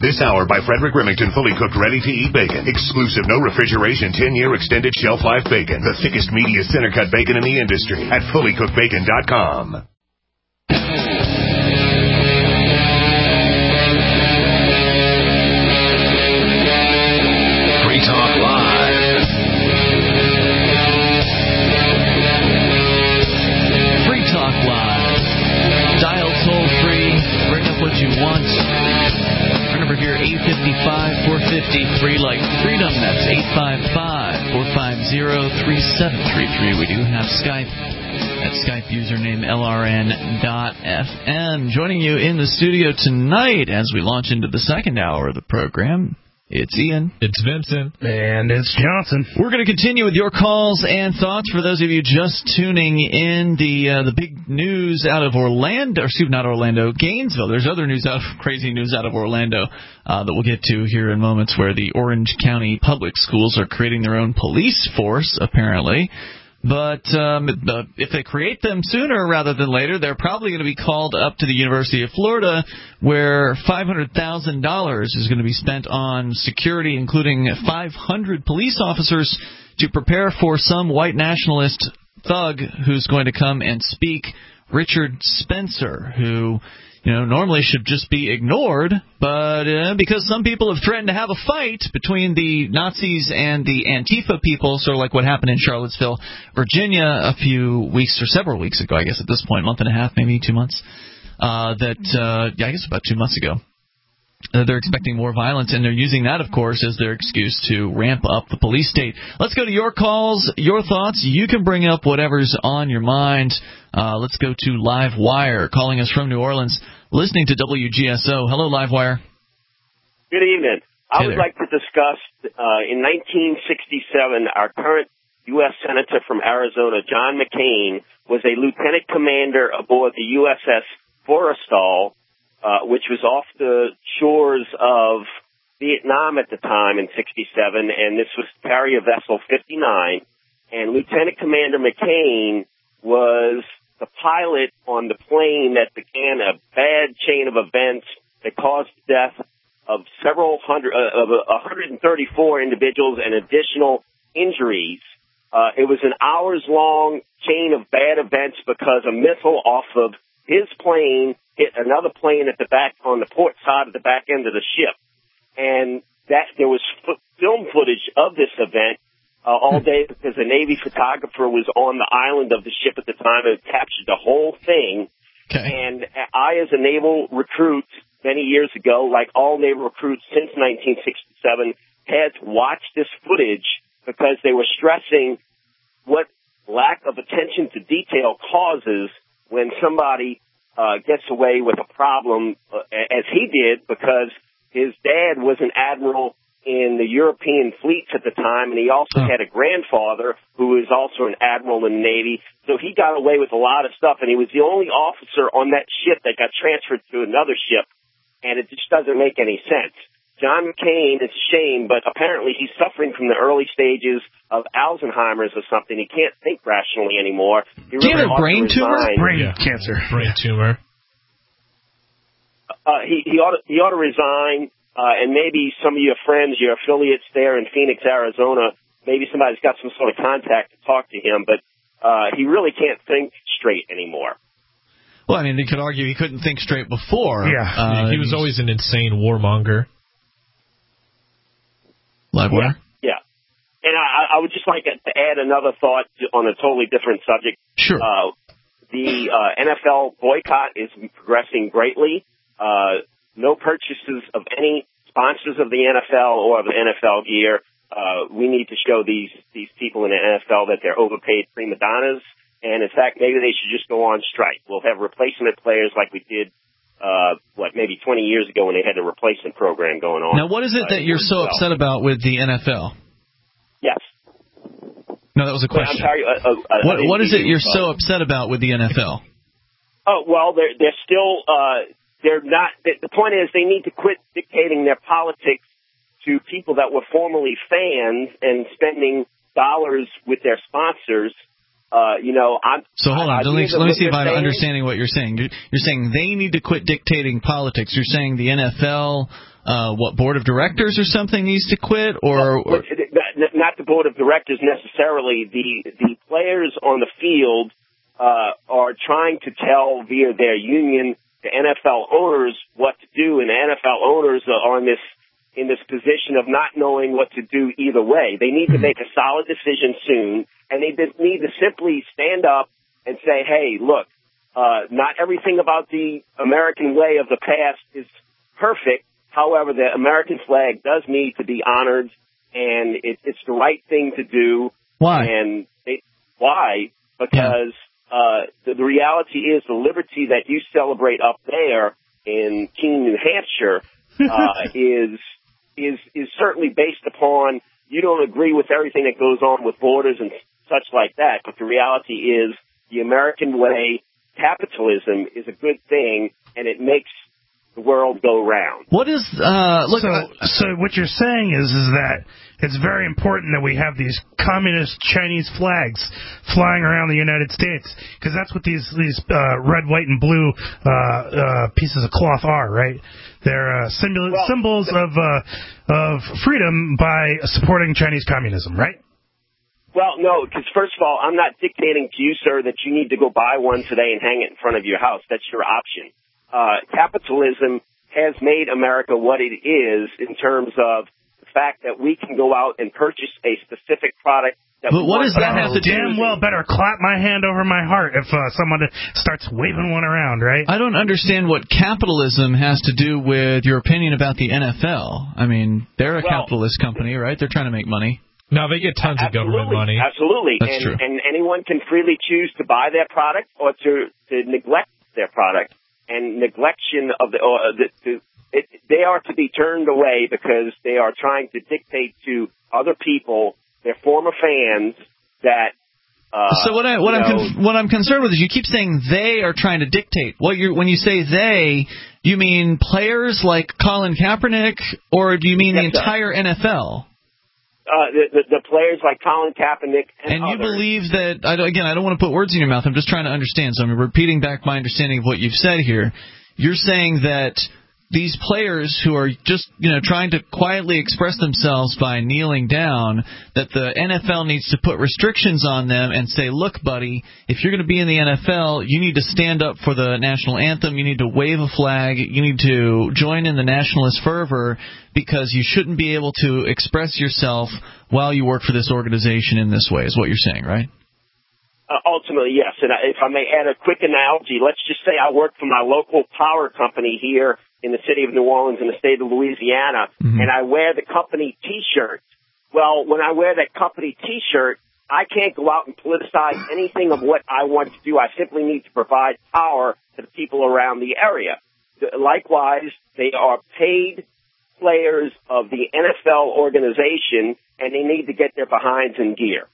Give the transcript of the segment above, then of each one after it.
This hour by Frederick Remington, fully cooked, ready-to-eat bacon. Exclusive, no refrigeration, 10-year extended shelf life bacon. The thickest, meatiest, center-cut bacon in the industry at fullycookedbacon.com. Free Talk Live. Free Talk Live. Dial toll-free. Bring up what you want. Our number here, 855-450-FREE, like freedom. That's 855-450-3733. We do have Skype. That Skype username, LRN.FM. Joining you in the studio tonight as we launch into the second hour of the program, it's Ian. It's Vincent. And it's Johnson. We're going to continue with your calls and thoughts. For those of you just tuning in, the big news out of Orlando, or excuse me, not Orlando, Gainesville. There's other news crazy news out of Orlando that we'll get to here in moments, where the Orange County Public Schools are creating their own police force, apparently. But if they create them sooner rather than later, they're probably going to be called up to the University of Florida, where $500,000 is going to be spent on security, including 500 police officers, to prepare for some white nationalist thug who's going to come and speak, Richard Spencer, who normally should just be ignored, but because some people have threatened to have a fight between the Nazis and the Antifa people, sort of like what happened in Charlottesville, Virginia, a few weeks or several weeks ago, I guess at this point, month and a half, maybe 2 months, I guess about 2 months ago. They're expecting more violence, and they're using that, of course, as their excuse to ramp up the police state. Let's go to your calls, your thoughts. You can bring up whatever's on your mind. Let's go to Live Wire, calling us from New Orleans, listening to WGSO. Hello, Live Wire. Good evening. I would like to discuss, in 1967, our current U.S. Senator from Arizona, John McCain, was a lieutenant commander aboard the USS Forrestal, which was off the shores of Vietnam at the time in 67, and this was carrier vessel 59. And Lieutenant Commander McCain was the pilot on the plane that began a bad chain of events that caused the death of 134 individuals and additional injuries. It was an hours-long chain of bad events because a missile off of his plane hit another plane at the back, on the port side of the back end of the ship. And that there was film footage of this event all day, because a Navy photographer was on the island of the ship at the time and captured the whole thing. Okay. And I, as a naval recruit many years ago, like all naval recruits since 1967, had to watch this footage because they were stressing what lack of attention to detail causes when somebody gets away with a problem, as he did, because his dad was an admiral in the European fleets at the time, and he also had a grandfather who was also an admiral in the Navy. So he got away with a lot of stuff, and he was the only officer on that ship that got transferred to another ship, and it just doesn't make any sense. John McCain, it's a shame, but apparently he's suffering from the early stages of Alzheimer's or something. He can't think rationally anymore. He really ought to brain tumor? Brain cancer. Brain tumor. He ought to resign, and maybe some of your friends, your affiliates there in Phoenix, Arizona, maybe somebody's got some sort of contact to talk to him, but he really can't think straight anymore. Well, I mean, they could argue he couldn't think straight before. Yeah. He was always an insane warmonger. Live Wire? Yeah. And I would just like to add another thought on a totally different subject. Sure. The NFL boycott is progressing greatly. No purchases of any sponsors of the NFL or of the NFL gear. We need to show these people in the NFL that they're overpaid prima donnas. And, in fact, maybe they should just go on strike. We'll have replacement players like we did maybe 20 years ago when they had the replacement program going on. Now, what is it that you're so upset about with the NFL? Yes. No, that was a question. I'm sorry. What is it you're so upset about with the NFL? Oh, well, they're still they're not. The point is they need to quit dictating their politics to people that were formerly fans and spending dollars with their sponsors So hold on. Let me see if I'm understanding what you're saying. You're saying they need to quit dictating politics. You're saying the NFL, board of directors or something needs to quit, or not the board of directors necessarily. The players on the field are trying to tell via their union the NFL owners what to do, and the NFL owners are in this position of not knowing what to do either way. They need to make a solid decision soon, and they need to simply stand up and say, hey, look, not everything about the American way of the past is perfect. However, the American flag does need to be honored, and it's the right thing to do. Why? And why? Because the reality is the liberty that you celebrate up there in Keene, New Hampshire, is certainly based upon you don't agree with everything that goes on with borders and such like that. But the reality is the American way, capitalism, is a good thing, and it makes the world go round. What is so what you're saying is that it's very important that we have these communist Chinese flags flying around the United States, because that's what these red, white, and blue pieces of cloth are, right? They're symbols of freedom by supporting Chinese communism, right? Well, no, because first of all, I'm not dictating to you, sir, that you need to go buy one today and hang it in front of your house. That's your option. Capitalism has made America what it is in terms of the fact that we can go out and purchase a specific product. But what does that have to do? Damn well better clap my hand over my heart if someone starts waving one around, right? I don't understand what capitalism has to do with your opinion about the NFL. I mean, they're a capitalist company, right? They're trying to make money. No, they get tons of government money. Absolutely. That's true. And anyone can freely choose to buy their product or to neglect their product. And neglection of they are to be turned away because they are trying to dictate to other people, their former fans, that. So what I'm concerned with is you keep saying they are trying to dictate. When you say they, you mean players like Colin Kaepernick, or do you mean the entire NFL? The players like Colin Kaepernick and you others. believe that, I don't want to put words in your mouth, I'm just trying to understand, so I'm repeating back my understanding of what you've said here. You're saying that these players who are just, trying to quietly express themselves by kneeling down, that the NFL needs to put restrictions on them and say, look, buddy, if you're going to be in the NFL, you need to stand up for the national anthem, you need to wave a flag, you need to join in the nationalist fervor, because you shouldn't be able to express yourself while you work for this organization in this way, is what you're saying, right? Ultimately, yes. And if I may add a quick analogy, let's just say I work for my local power company here in the city of New Orleans in the state of Louisiana, and I wear the company T-shirt. Well, when I wear that company T-shirt, I can't go out and politicize anything of what I want to do. I simply need to provide power to the people around the area. Likewise, they are paid players of the NFL organization, and they need to get their behinds in gear.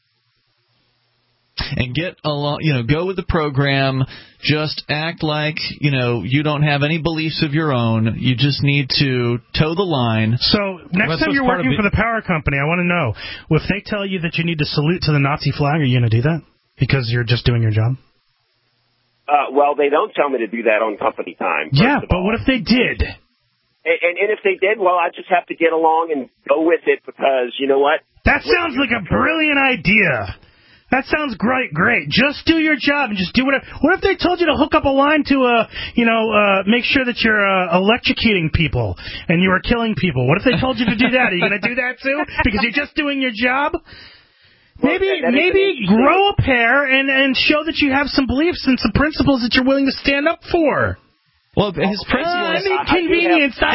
And get along, go with the program. Just act like, you don't have any beliefs of your own. You just need to toe the line. So next time you're working for the power company, I want to know, if they tell you that you need to salute to the Nazi flag, are you going to do that? Because you're just doing your job? Well, they don't tell me to do that on company time. Yeah, but what if they did? And if they did, well, I just have to get along and go with it because, you know what? That sounds like a brilliant idea. That sounds great. Just do your job and just do whatever. What if they told you to hook up a line to, make sure that you're electrocuting people and you are killing people? What if they told you to do that? Are you going to do that too? Because you're just doing your job? Well, maybe grow a pair and show that you have some beliefs and some principles that you're willing to stand up for. Well, his principle is... I'm inconvenienced. I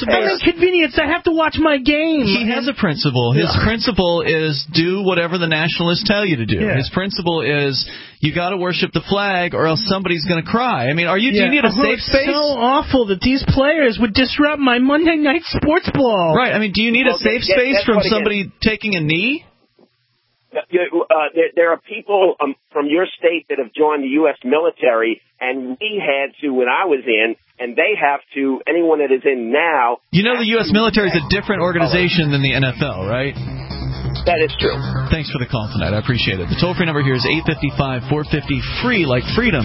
have to watch my game. He has a principle. His principle is do whatever the nationalists tell you to do. Yeah. His principle is you got to worship the flag or else somebody's going to cry. I mean, do you need a safe space? It's so awful that these players would disrupt my Monday night sports ball. Right. I mean, do you need a safe space from somebody taking a knee? There are people from your state that have joined the U.S. military, and we had to when I was in, and they have to, anyone that is in now... The U.S. military is a different organization than the NFL, right? That is true. Thanks for the call tonight. I appreciate it. The toll-free number here is 855-450-FREE, like freedom.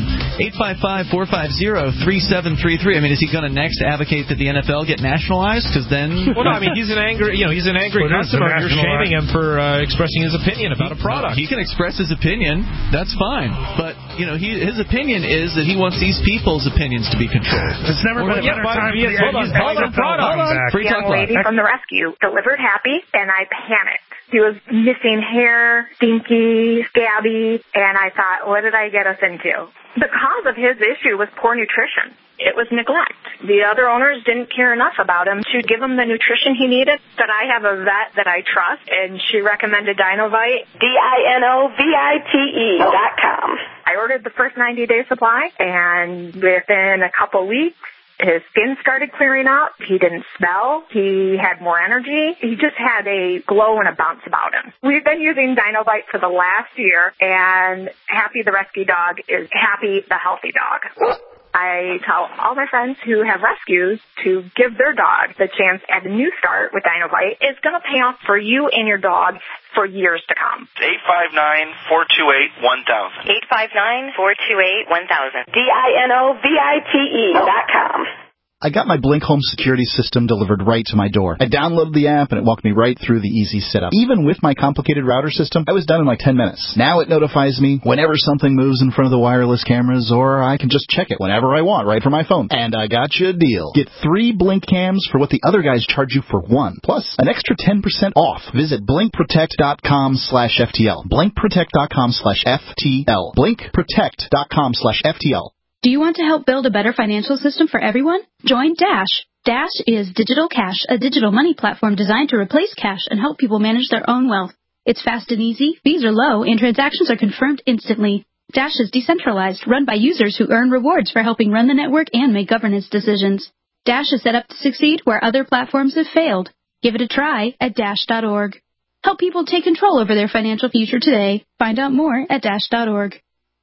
855-450-3733. I mean, is he going to next advocate that the NFL get nationalized? Because then... Well, no, I mean, he's an angry customer. You're shaming him for expressing his opinion about a product. He can express his opinion. That's fine. But, his opinion is that he wants these people's opinions to be controlled. It's never been a better time for the product. Young lady from the rescue delivered happy, and I panicked. He was missing hair, stinky, scabby, and I thought, what did I get us into? The cause of his issue was poor nutrition. It was neglect. The other owners didn't care enough about him to give him the nutrition he needed. But I have a vet that I trust, and she recommended Dinovite, DINOVITE.com. I ordered the first 90-day supply, and within a couple weeks, his skin started clearing up. He didn't smell. He had more energy. He just had a glow and a bounce about him. We've been using Dinovite for the last year, and Happy the rescue dog is Happy the healthy dog. I tell all my friends who have rescues to give their dog the chance at a new start with Dinovite. It's going to pay off for you and your dog for years to come. 859-428-1000. 859-428-1000. DINOVITE.com. I got my Blink Home security system delivered right to my door. I downloaded the app and it walked me right through the easy setup. Even with my complicated router system, I was done in like 10 minutes. Now it notifies me whenever something moves in front of the wireless cameras, or I can just check it whenever I want right from my phone. And I got you a deal. Get 3 Blink cams for what the other guys charge you for 1, plus an extra 10% off. Visit blinkprotect.com/FTL. Blinkprotect.com/FTL. Blinkprotect.com/FTL. Do you want to help build a better financial system for everyone? Join Dash. Dash is Digital Cash, a digital money platform designed to replace cash and help people manage their own wealth. It's fast and easy, fees are low, and transactions are confirmed instantly. Dash is decentralized, run by users who earn rewards for helping run the network and make governance decisions. Dash is set up to succeed where other platforms have failed. Give it a try at Dash.org. Help people take control over their financial future today. Find out more at Dash.org.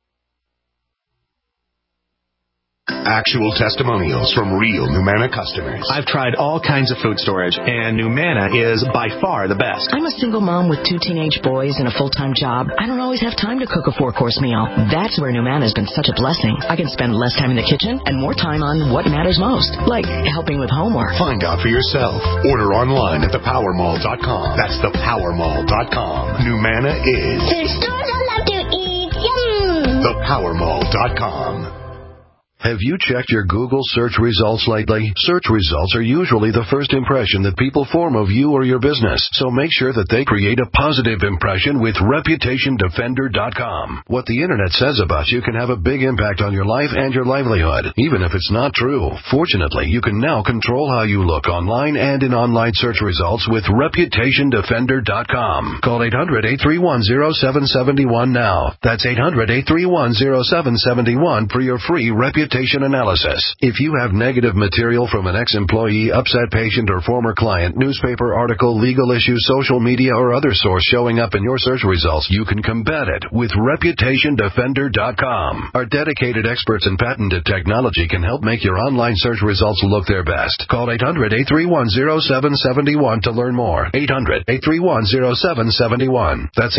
Actual testimonials from real Numanna customers. I've tried all kinds of food storage, and Numanna is by far the best. I'm a single mom with 2 teenage boys and a full-time job. I don't always have time to cook a 4-course meal. That's where Numanna has been such a blessing. I can spend less time in the kitchen and more time on what matters most, like helping with homework. Find out for yourself. Order online at thepowermall.com. That's thepowermall.com. Numanna is... Food stores I love to eat. Yum! Thepowermall.com. Have you checked your Google search results lately? Search results are usually the first impression that people form of you or your business, so make sure that they create a positive impression with ReputationDefender.com. What the Internet says about you can have a big impact on your life and your livelihood, even if it's not true. Fortunately, you can now control how you look online and in online search results with ReputationDefender.com. Call 800-831-0771 now. That's 800-831-0771 for your free reputation analysis. If you have negative material from an ex-employee, upset patient, or former client, newspaper article, legal issue, social media, or other source showing up in your search results, you can combat it with ReputationDefender.com. Our dedicated experts in patented technology can help make your online search results look their best. Call 800-831-0771 to learn more. 800-831-0771. That's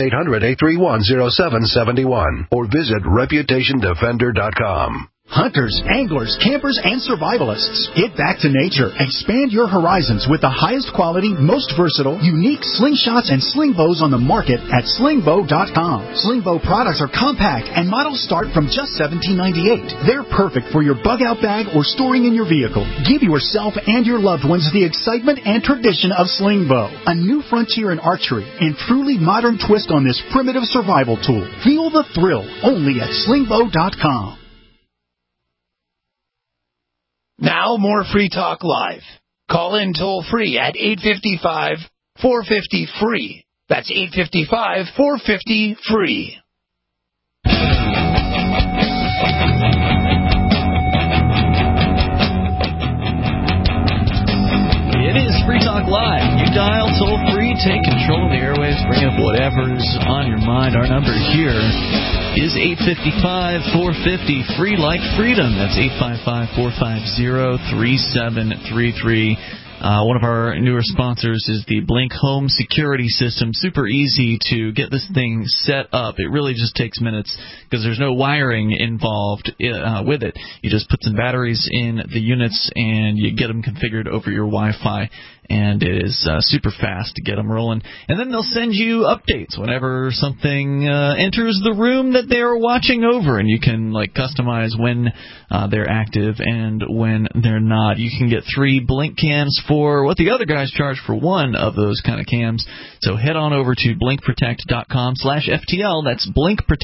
800-831-0771. Or visit ReputationDefender.com. Hunters, anglers, campers, and survivalists. Get back to nature. Expand your horizons with the highest quality, most versatile, unique slingshots and sling bows on the market at slingbow.com. Slingbow products are compact and models start from just $17.98. They're perfect for your bug-out bag or storing in your vehicle. Give yourself and your loved ones the excitement and tradition of Slingbow, a new frontier in archery and truly modern twist on this primitive survival tool. Feel the thrill only at slingbow.com. Now more Free Talk Live. Call in toll-free at 855-450-FREE. That's 855-450-FREE. It is Free Talk Live. You dial toll-free, take control of the airwaves, bring up whatever's on your mind. Our number here is 855-450-FREE like freedom. That's 855-450-3733. One of our newer sponsors is the Blink Home Security System. Super easy to get this thing set up. It really just takes minutes because there's no wiring involved with it. You just put some batteries in the units and you get them configured over your Wi-Fi. And it is super fast to get them rolling. And then they'll send you updates whenever something enters the room that they are watching over. And you can customize when they're active and when they're not. You can get 3 Blink cams for what the other guys charge for one of those kind of cams. So head on over to blinkprotect.com/FTL. That's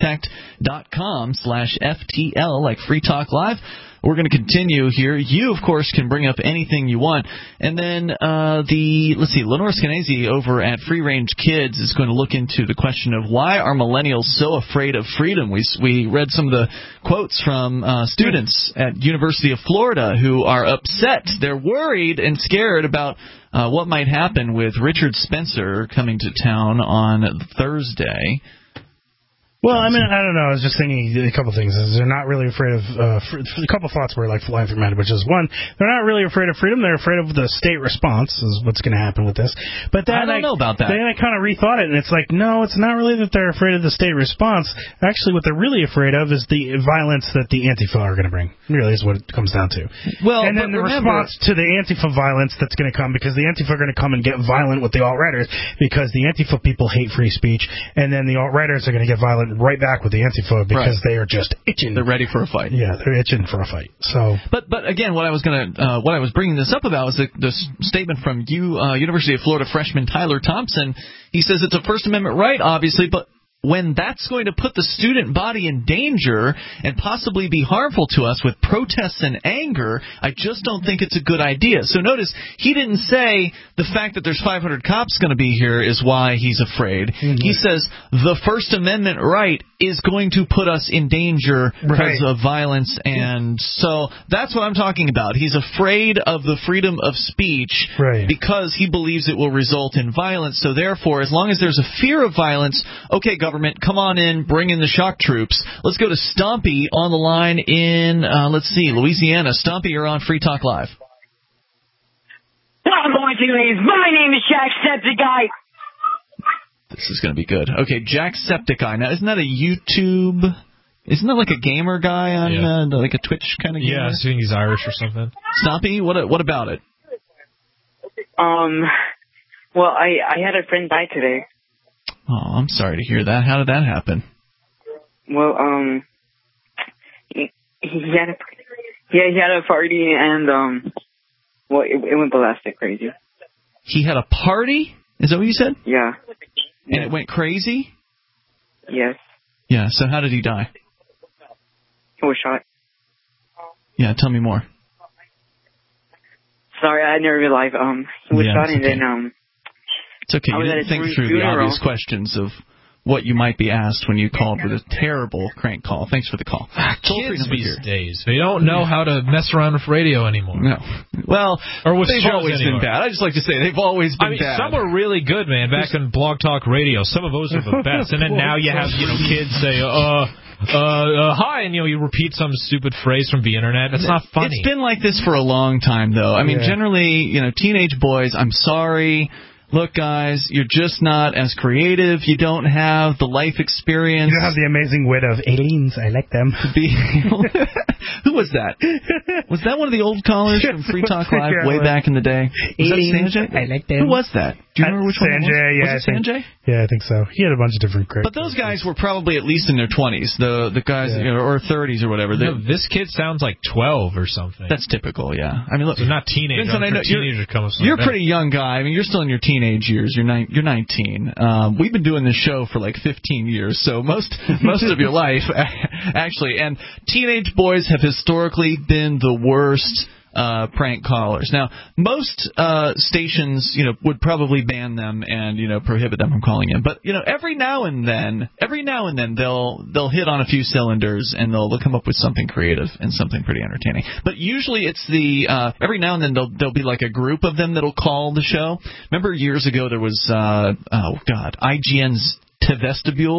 blinkprotect.com/FTL, like Free Talk Live. We're going to continue here. You, of course, can bring up anything you want. And then Lenore Skenazy over at Free Range Kids is going to look into the question of why are millennials so afraid of freedom. We read some of the quotes from students at University of Florida who are upset. They're worried and scared about what might happen with Richard Spencer coming to town on Thursday. Well, I mean, I don't know. I was just thinking a couple things. They're not really afraid of a couple thoughts were flying through my head, which is one, they're not really afraid of freedom. They're afraid of the state response is what's going to happen with this. But then I don't know about that. Then I kind of rethought it, and it's no, it's not really that they're afraid of the state response. Actually, what they're really afraid of is the violence that the Antifa are going to bring. Really is what it comes down to. Well, and then the response to the Antifa violence that's going to come, because the Antifa are going to come and get violent with the alt-righters, because the Antifa people hate free speech, and then the alt-righters are going to get violent right back with the Antifa because they are just itching. They're ready for a fight. Yeah, they're itching for a fight. So, but again, what I was bringing this up about was the statement from University of Florida freshman Tyler Thompson. He says it's a First Amendment right, obviously, but when that's going to put the student body in danger and possibly be harmful to us with protests and anger, I just don't think it's a good idea. So notice, he didn't say the fact that there's 500 cops going to be here is why he's afraid. Mm-hmm. He says the First Amendment right is going to put us in danger because of violence, and so that's what I'm talking about. He's afraid of the freedom of speech because he believes it will result in violence. So therefore, as long as there's a fear of violence, okay, government, come on in, bring in the shock troops. Let's go to Stompy on the line in, Louisiana. Stompy, you're on Free Talk Live. I'm going to leave. My name is Jacksepticeye. This is going to be good. Okay, Jacksepticeye. Now, isn't that a YouTube? Isn't that like a gamer guy on like a Twitch kind of gamer? Yeah, I think he's Irish or something. Stompy, what about it? Well, I had a friend die today. Oh, I'm sorry to hear that. How did that happen? Well, he had a party and it went ballistic crazy. He had a party? Is that what you said? Yeah. And it went crazy? Yes. Yeah, so how did he die? He was shot. Yeah, tell me more. Sorry, I never realized. He was shot and then It's okay. You didn't think through the obvious questions of what you might be asked when you called with a terrible crank call. Thanks for the call. Kids these days, they don't know how to mess around with radio anymore. No. Well, or with they've always been bad. I just like to say they've always been bad. Some were really good, man. Back in Blog Talk Radio, some of those are the best. And then now you have kids say, hi, and you repeat some stupid phrase from the internet. That's not funny. It's been like this for a long time, though. I mean, generally, teenage boys, I'm sorry. Look, guys, you're just not as creative. You don't have the life experience. You don't have the amazing wit of aliens. I like them. Who was that? Was that one of the old callers from Free Talk Live way back in the day? Was aliens, that Sanjay? I like them. Who was that? Do you remember which one it was? Sanjay, yeah. Was it Sanjay? Yeah, I think so. He had a bunch of different But those guys were probably at least in their 20s. The guys, or 30s or whatever. No, this kid sounds like 12 or something. That's typical, yeah. I mean, look, so not teenage. You're a pretty young guy. I mean, you're still in your teenage years. You're 19. We've been doing this show for like 15 years, so most of your life, actually. And teenage boys have historically been the worst prank callers. Now, most stations, would probably ban them and, prohibit them from calling in. But, every now and then they'll hit on a few cylinders and they'll come up with something creative and something pretty entertaining. But usually it's every now and then there'll be like a group of them that'll call the show. Remember years ago there was, IGN's Vestibule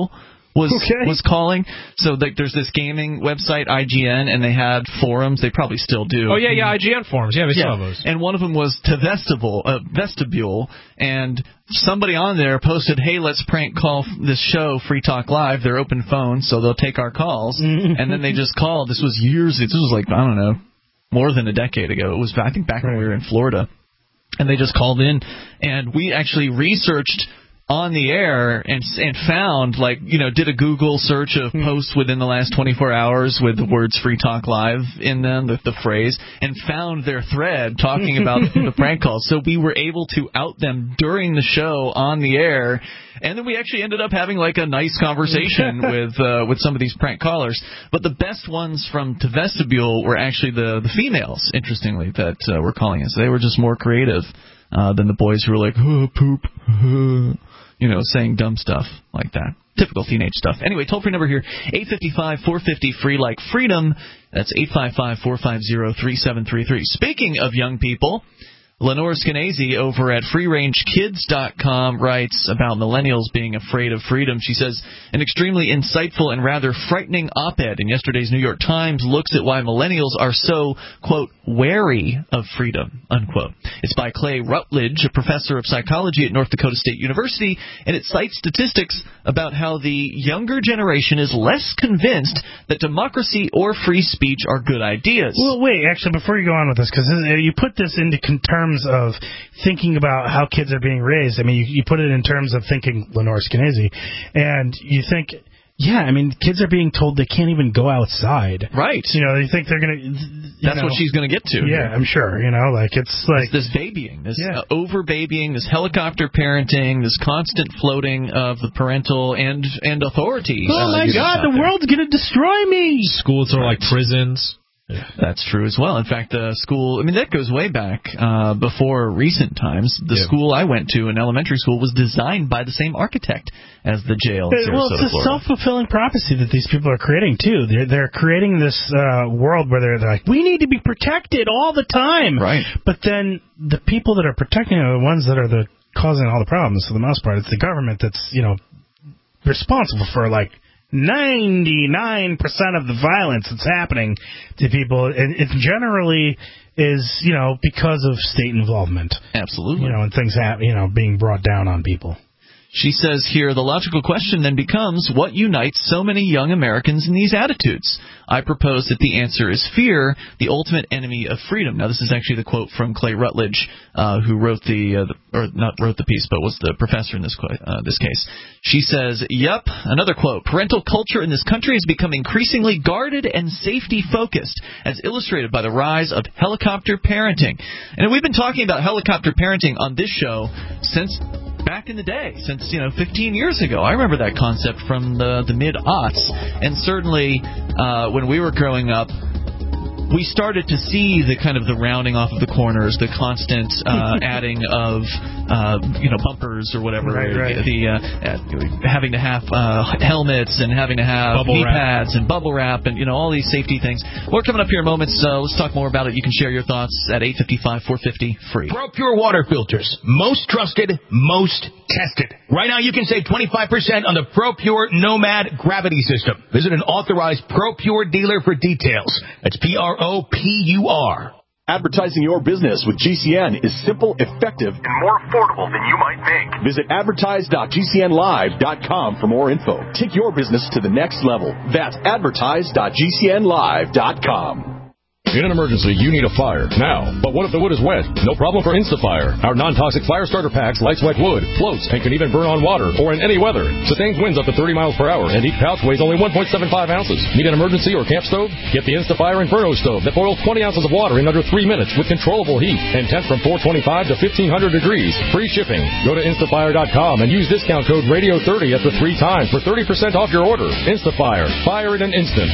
was calling. So there's this gaming website, IGN, and they had forums. They probably still do. Oh, yeah, IGN forums. Yeah, we saw those. And one of them was to Vestibule, and somebody on there posted, hey, let's prank call this show, Free Talk Live. They're open phones, so they'll take our calls. And then they just called. This was like, I don't know, more than a decade ago. It was, I think, back when we were in Florida. And they just called in, and we actually researched on the air and found, did a Google search of posts within the last 24 hours with the words Free Talk Live in them, the phrase, and found their thread talking about the prank calls. So we were able to out them during the show on the air, and then we actually ended up having a nice conversation with some of these prank callers. But the best ones from To Vestibule were actually the females, interestingly, that were calling us. They were just more creative than the boys who were like, poop, saying dumb stuff like that. Typical teenage stuff. Anyway, toll-free number here, 855-450-FREE, like freedom. That's 855-450-3733. Speaking of young people, Lenore Skenazy over at freerangekids.com writes about millennials being afraid of freedom. She says, an extremely insightful and rather frightening op-ed in yesterday's New York Times looks at why millennials are so, quote, wary of freedom, unquote. It's by Clay Rutledge, a professor of psychology at North Dakota State University, and it cites statistics about how the younger generation is less convinced that democracy or free speech are good ideas. Well, wait, actually, before you go on with this, because you put this into terms of thinking about how kids are being raised. I mean, you put it in terms of thinking Lenore Skenazy, and you think, yeah, I mean, kids are being told they can't even go outside. Right. They think they're going to... That's what she's going to get to. Yeah, I'm sure. It's like... This babying, this over-babying, this helicopter parenting, this constant floating of the parental and authority. Oh, my God, the world's going to destroy me! Schools are like prisons. Yeah. That's true as well. In fact, the school, that goes way back before recent times. The school I went to, an elementary school, was designed by the same architect as the jail in Sarasota, Well, it's a Florida. self-fulfilling prophecy that these people are creating, too. They're creating this world where they're like, we need to be protected all the time. Right. But then the people that are protecting are the ones that are causing all the problems, for the most part. It's the government that's, responsible for, 99% of the violence that's happening to people, and it generally is, because of state involvement. Absolutely. And things being brought down on people. She says here, the logical question then becomes, what unites so many young Americans in these attitudes? I propose that the answer is fear, the ultimate enemy of freedom. Now, this is actually the quote from Clay Rutledge, who wrote not wrote the piece, but was the professor in this case. She says, yep, another quote, parental culture in this country has become increasingly guarded and safety-focused, as illustrated by the rise of helicopter parenting. And we've been talking about helicopter parenting on this show since back in the day, since 15 years ago. I remember that concept from the mid-aughts, and certainly when we were growing up, we started to see the kind of the rounding off of the corners, the constant adding of bumpers or whatever, right. Having to have helmets and having to have knee pads and bubble wrap and all these safety things. More coming up here in moments. Let's talk more about it. You can share your thoughts at 855-450-FREE. ProPure water filters, most trusted, most tested. Right now you can save 25% on the ProPure Nomad gravity system. Visit an authorized ProPure dealer for details. That's ProPure. Advertising your business with GCN is simple, effective, and more affordable than you might think. Visit advertise.gcnlive.com for more info. Take your business to the next level. That's advertise.gcnlive.com. In an emergency, you need a fire now. But what if the wood is wet? No problem for InstaFire. Our non-toxic fire starter packs lights wet wood, floats, and can even burn on water or in any weather. Sustains winds up to 30 miles per hour, and each pouch weighs only 1.75 ounces. Need an emergency or camp stove? Get the InstaFire Inferno stove that boils 20 ounces of water in under 3 minutes with controllable heat and temps from 425 to 1500 degrees. Free shipping. Go to instafire.com and use discount code Radio30 after 3 times for 30% off your order. InstaFire. Fire in an instant.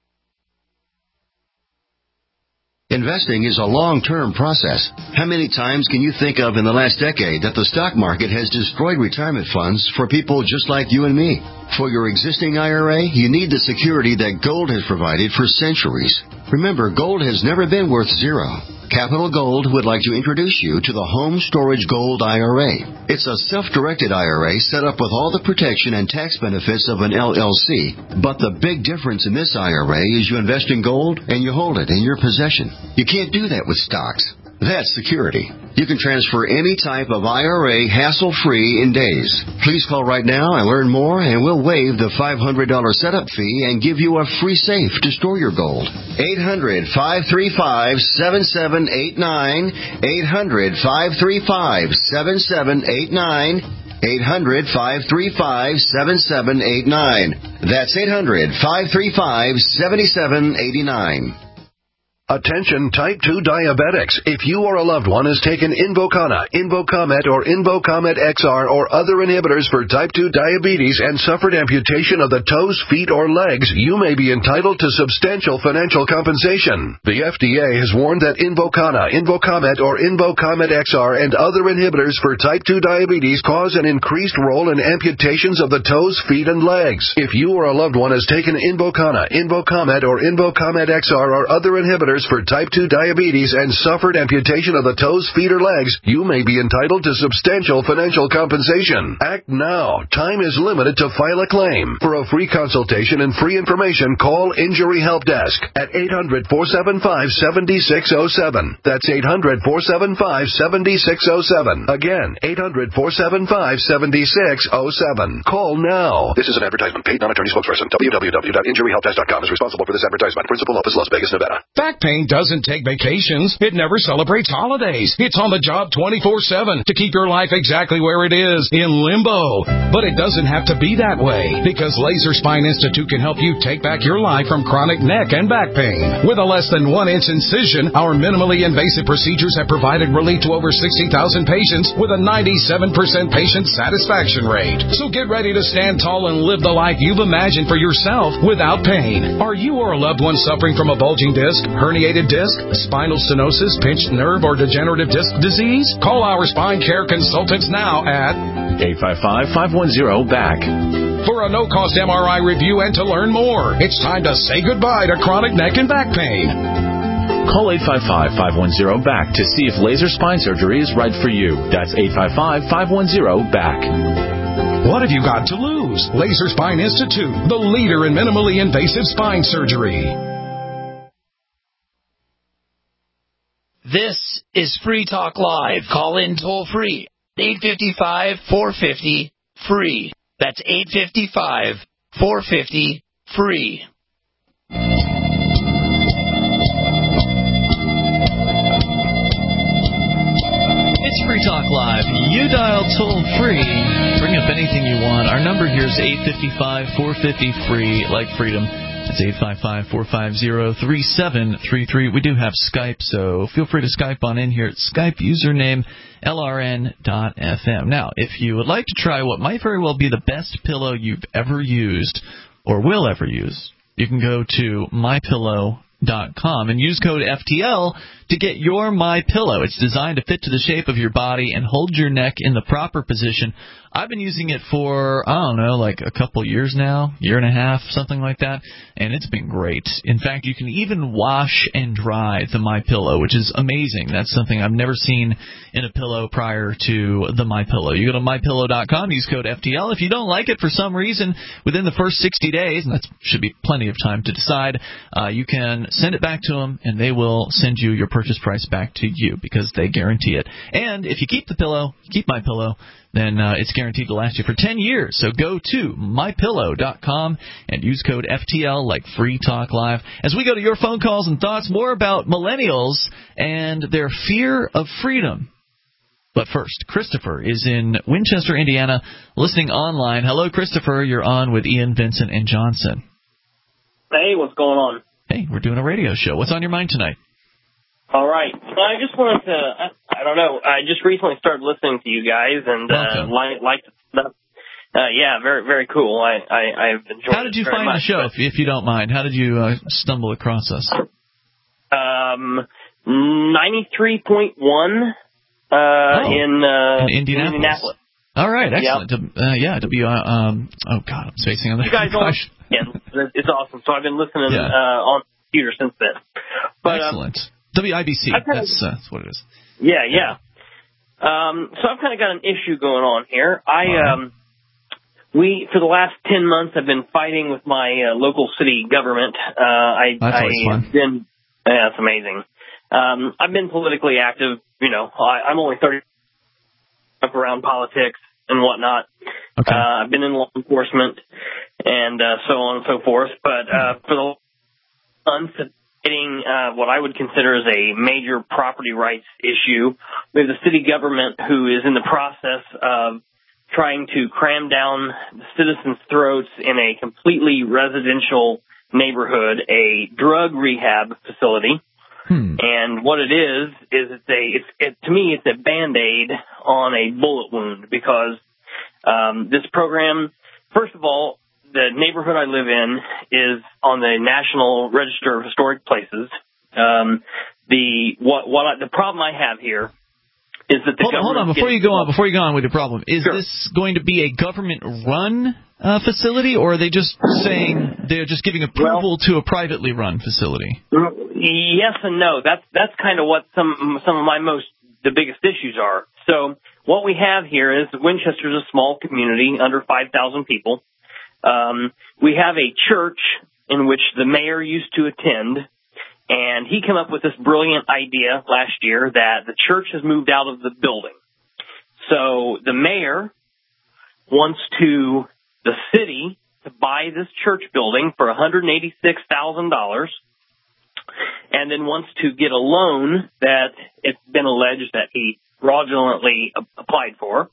Investing is a long-term process. How many times can you think of in the last decade that the stock market has destroyed retirement funds for people just like you and me? For your existing IRA, you need the security that gold has provided for centuries. Remember, gold has never been worth zero. Capital Gold would like to introduce you to the Home Storage Gold IRA. It's a self-directed IRA set up with all the protection and tax benefits of an LLC. But the big difference in this IRA is you invest in gold and you hold it in your possession. You can't do that with stocks. That's security. You can transfer any type of IRA hassle-free in days. Please call right now and learn more, and we'll waive the $500 setup fee and give you a free safe to store your gold. 800-535-7789. 800-535-7789. 800-535-7789. That's 800-535-7789. Attention type 2 diabetics. If you or a loved one has taken Invokana, Invokamet, or Invokamet XR or other inhibitors for type 2 diabetes and suffered amputation of the toes, feet, or legs, you may be entitled to substantial financial compensation. The FDA has warned that Invokana, Invokamet, or Invokamet XR and other inhibitors for type 2 diabetes cause an increased role in amputations of the toes, feet, and legs. If you or a loved one has taken Invokana, Invokamet, or Invokamet XR or other inhibitors for type 2 diabetes and suffered amputation of the toes, feet, or legs, you may be entitled to substantial financial compensation. Act now. Time is limited to file a claim. For a free consultation and free information, call Injury Help Desk at 800-475-7607. That's 800-475-7607. Again, 800-475-7607. Call now. This is an advertisement. Paid non-attorney spokesperson. www.injuryhelpdesk.com is responsible for this advertisement. Principal office, Las Vegas, Nevada. Back pain doesn't take vacations. It never celebrates holidays. It's on the job 24/7 to keep your life exactly where it is, in limbo. But it doesn't have to be that way, because Laser Spine Institute can help you take back your life from chronic neck and back pain. With a less than 1-inch incision, our minimally invasive procedures have provided relief to over 60,000 patients with a 97% patient satisfaction rate. So get ready to stand tall and live the life you've imagined for yourself without pain. Are you or a loved one suffering from a bulging disc, herniated disc, spinal stenosis, pinched nerve, or degenerative disc disease? Call our spine care consultants now at 855-510-BACK. For a no-cost MRI review and to learn more. It's time to say goodbye to chronic neck and back pain. Call 855-510-BACK to see if laser spine surgery is right for you. That's 855-510-BACK. What have you got to lose? Laser Spine Institute, the leader in minimally invasive spine surgery. This is Free Talk Live. Call in toll free. 855-450-FREE. That's 855-450-FREE. It's Free Talk Live. You dial toll free. Bring up anything you want. Our number here is 855-450-FREE, like freedom. It's 855-450-3733. We do have Skype, so feel free to Skype on in here at Skype username LRN.FM. Now, if you would like to try what might very well be the best pillow you've ever used or will ever use, you can go to MyPillow.com and use code FTL to get your MyPillow. It's designed to fit to the shape of your body and hold your neck in the proper position. I've been using it for, I don't know, like a couple years now, year and a half, something like that, and it's been great. In fact, you can even wash and dry the MyPillow, which is amazing. That's something I've never seen in a pillow prior to the MyPillow. You go to MyPillow.com, use code FTL. If you don't like it for some reason within the first 60 days, and that should be plenty of time to decide, you can send it back to them, and they will send you your purchase price back to you because they guarantee it. And if you keep the pillow, keep MyPillow, then it's guaranteed to last you for 10 years. So go to MyPillow.com and use code FTL like Free Talk Live. As we go to your phone calls and thoughts, more about millennials and their fear of freedom. But first, Christopher is in Winchester, Indiana, listening online. Hello, Christopher. You're on with Ian, Vincent, and Johnson. Hey, what's going on? Hey, we're doing a radio show. What's on your mind tonight? All right. I just wanted to, I don't know, I just recently started listening to you guys and liked the stuff. Yeah, very, very cool. I've enjoyed it. How did you find the show, if you don't mind? How did you stumble across us? 93.1 in Indianapolis. All right, excellent. Yep. Oh, God, I'm spacing on that. You guys yeah, it's awesome. So I've been listening on computer since then. But, excellent. WIBC. That's what it is. Yeah, yeah. So I've kind of got an issue going on here. For the last 10 months, I've been fighting with my local city government. That's always fun. It's amazing. I've been politically active. I'm only 30 up around politics and whatnot. Okay. I've been in law enforcement and so on and so forth. But for the months, getting what I would consider as a major property rights issue, we have the city government who is in the process of trying to cram down the citizens' throats in a completely residential neighborhood, a drug rehab facility. And what it is to me, it's a Band-Aid on a bullet wound, because this program, first of all, the neighborhood I live in is on the National Register of Historic Places. The problem I have here is that the hold on before you go on with your problem. Is this going to be a government-run facility, or are they just saying they're just giving approval to a privately run facility? Yes and no. That's kind of what some of the biggest issues are. So what we have here is Winchester is a small community, under 5,000 people. We have a church in which the mayor used to attend. And he came up with this brilliant idea last year that the church has moved out of the building. So the mayor wants the city to buy this church building for $186,000, and then wants to get a loan that it's been alleged that he fraudulently applied for,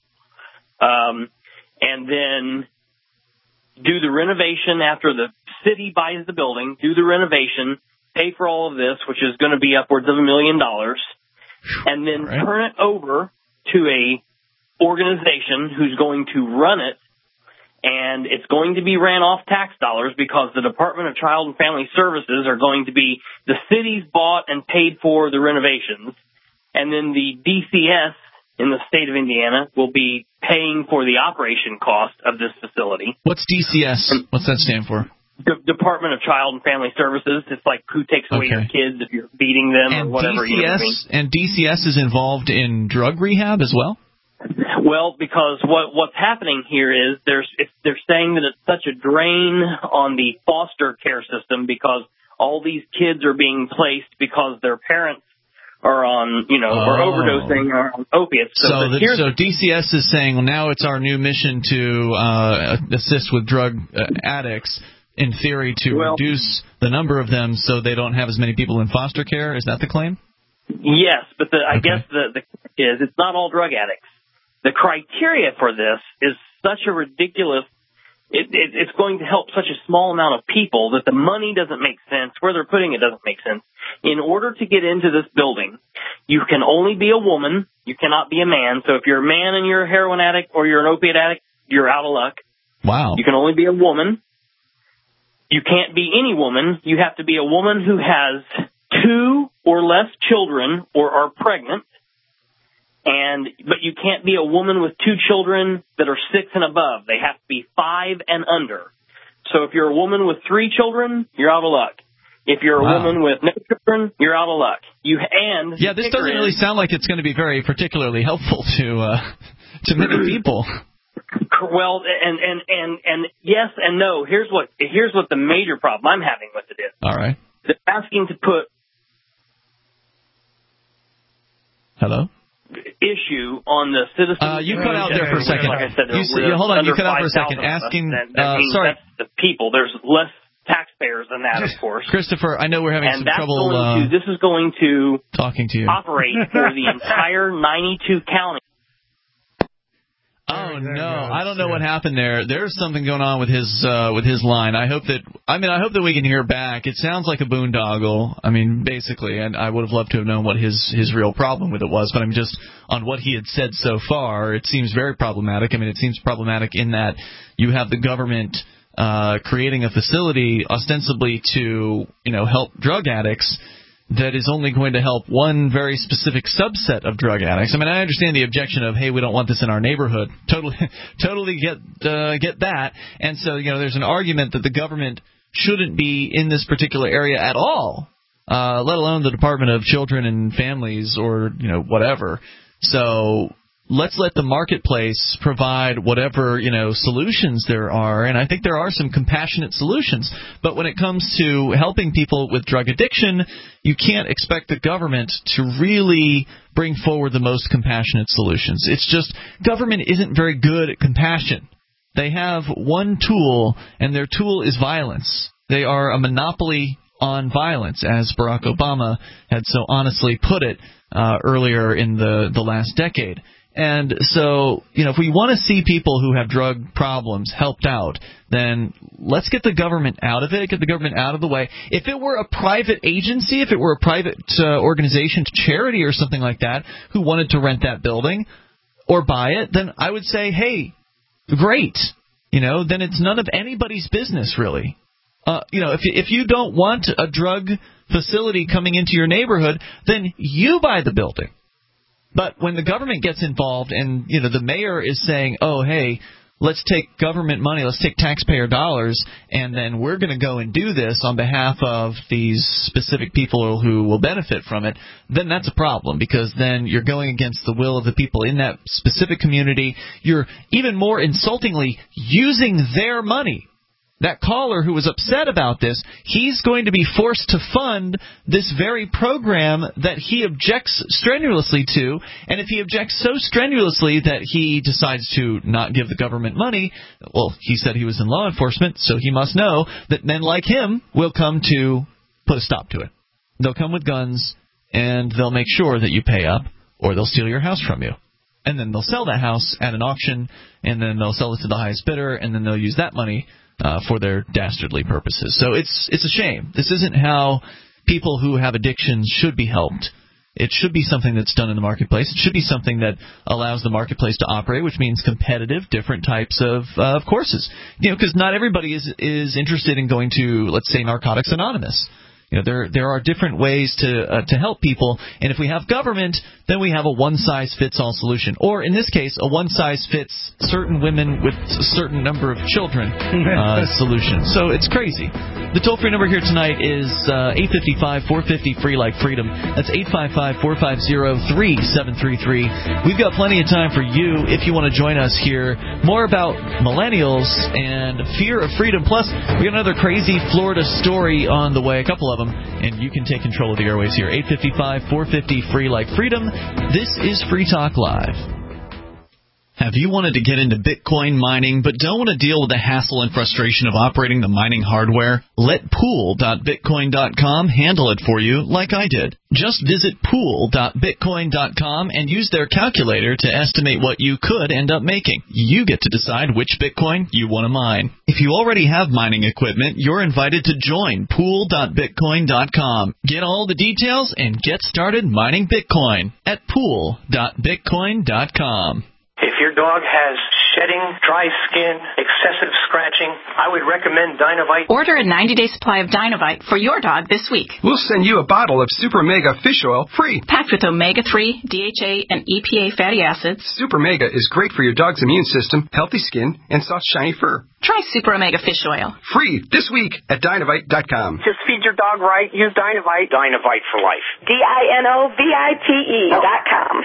and then do the renovation after the city buys the building, do the renovation, pay for all of this, which is going to be upwards of $1 million, and then turn it over to a organization who's going to run it, and it's going to be ran off tax dollars, because the Department of Child and Family Services are going to be the city's bought and paid for the renovations, and then the DCS in the state of Indiana will be paying for the operation cost of this facility. What's DCS? What's that stand for? Department of Child and Family Services. It's like who takes away your kids if you're beating them or whatever. And DCS is involved in drug rehab as well? Well, because what's happening here is they're saying that it's such a drain on the foster care system, because all these kids are being placed because their parents are on, or overdosing or on opiates. So DCS is saying, well, now it's our new mission to assist with drug addicts, in theory, to reduce the number of them so they don't have as many people in foster care. Is that the claim? Yes, but I guess the is it's not all drug addicts. The criteria for this is such a ridiculous. It's going to help such a small amount of people that the money doesn't make sense. Where they're putting it doesn't make sense. In order to get into this building, you can only be a woman. You cannot be a man. So if you're a man and you're a heroin addict or you're an opiate addict, you're out of luck. Wow. You can only be a woman. You can't be any woman. You have to be a woman who has 2 or less children or are pregnant. But you can't be a woman with 2 children that are 6 and above. They have to be 5 and under. So if you're a woman with 3 children, you're out of luck. If you're a woman with no children, you're out of luck. This doesn't really sound like it's going to be very particularly helpful to many people. Well, and yes and no. Here's what the major problem I'm having with it is. All right. They're asking to put. Hello? Issue on the citizens. You cut out there for a second. Like I said, hold on. You cut out for a second. Asking. Sorry. That's the people. There's less taxpayers than that, of course. Christopher, I know we're having some trouble. This is going to talking to you. Operate for the entire 92 counties. Oh no! I don't know what happened there. There's something going on with his line. I hope that we can hear back. It sounds like a boondoggle. I mean, basically, and I would have loved to have known what his real problem with it was. But I'm just on what he had said so far. It seems very problematic. I mean, it seems problematic in that you have the government creating a facility ostensibly to help drug addicts. That is only going to help one very specific subset of drug addicts. I mean, I understand the objection of, hey, we don't want this in our neighborhood. Totally get that. And so, there's an argument that the government shouldn't be in this particular area at all, let alone the Department of Children and Families or, whatever. So let's let the marketplace provide whatever, solutions there are. And I think there are some compassionate solutions. But when it comes to helping people with drug addiction, you can't expect the government to really bring forward the most compassionate solutions. It's just government isn't very good at compassion. They have one tool, and their tool is violence. They are a monopoly on violence, as Barack Obama had so honestly put it earlier in the last decade. And so, if we want to see people who have drug problems helped out, then let's get the government out of it, get the government out of the way. If it were a private agency, if it were a private organization, charity or something like that, who wanted to rent that building or buy it, then I would say, hey, great. Then it's none of anybody's business, really. If you don't want a drug facility coming into your neighborhood, then you buy the building. But when the government gets involved and, the mayor is saying, oh, hey, let's take government money, let's take taxpayer dollars, and then we're going to go and do this on behalf of these specific people who will benefit from it, then that's a problem, because then you're going against the will of the people in that specific community. You're even more insultingly using their money. That caller who was upset about this, he's going to be forced to fund this very program that he objects strenuously to. And if he objects so strenuously that he decides to not give the government money, well, he said he was in law enforcement, so he must know that men like him will come to put a stop to it. They'll come with guns, and they'll make sure that you pay up, or they'll steal your house from you. And then they'll sell that house at an auction, and then they'll sell it to the highest bidder, and then they'll use that money for their dastardly purposes. So it's a shame. This isn't how people who have addictions should be helped. It should be something that's done in the marketplace. It should be something that allows the marketplace to operate, which means competitive, different types of courses. Because not everybody is interested in going to, let's say, Narcotics Anonymous. There are different ways to help people, and if we have government, then we have a one-size-fits-all solution. Or, in this case, a one-size-fits certain women with a certain number of children solution. So it's crazy. The toll-free number here tonight is 855-450-FREE like freedom. That's 855-450-3733. We've got plenty of time for you if you want to join us here. More about millennials and fear of freedom. Plus, we got another crazy Florida story on the way, a couple of them, and you can take control of the airways here. 855-450-FREE like freedom. This is Free Talk Live. Have you wanted to get into Bitcoin mining but don't want to deal with the hassle and frustration of operating the mining hardware? Let pool.bitcoin.com handle it for you like I did. Just visit pool.bitcoin.com and use their calculator to estimate what you could end up making. You get to decide which Bitcoin you want to mine. If you already have mining equipment, you're invited to join pool.bitcoin.com. Get all the details and get started mining Bitcoin at pool.bitcoin.com. If your dog has shedding, dry skin, excessive scratching, I would recommend Dynovite. Order a 90-day supply of Dynovite for your dog this week. We'll send you a bottle of Super Mega Fish Oil free. Packed with omega-3, DHA, and EPA fatty acids. Super Mega is great for your dog's immune system, healthy skin, and soft, shiny fur. Try Super Omega Fish Oil. Free this week at Dynovite.com. Just feed your dog right. Use Dynovite. Dynovite for life. DINOVITE.com.